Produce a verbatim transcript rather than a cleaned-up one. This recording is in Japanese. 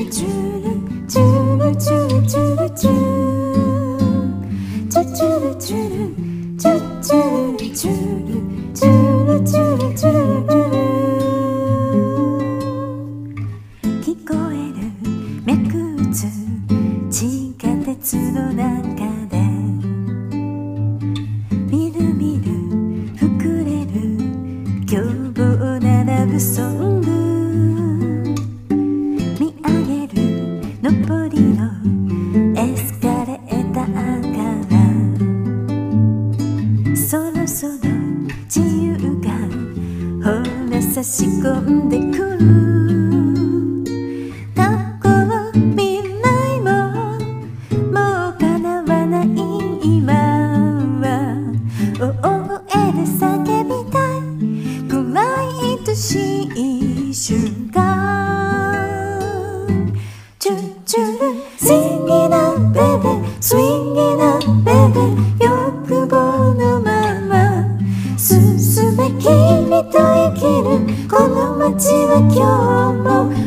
チュルチュルチュルチュルチュルチュチュルチュルチュチュルチュルチュルチュルチュル聞こえる脈打つ地下鉄の中でみるみる膨れる凶暴なラブソング見上げる上りのエスカレーターからそろそろ自由がほら差し込んでくる過去も未来ももう叶わない今は大声で叫びたいくらい愛しい瞬間チュチュル Singing up baby Swinging up baby 欲望のまま進め君と生きるこの街は今日も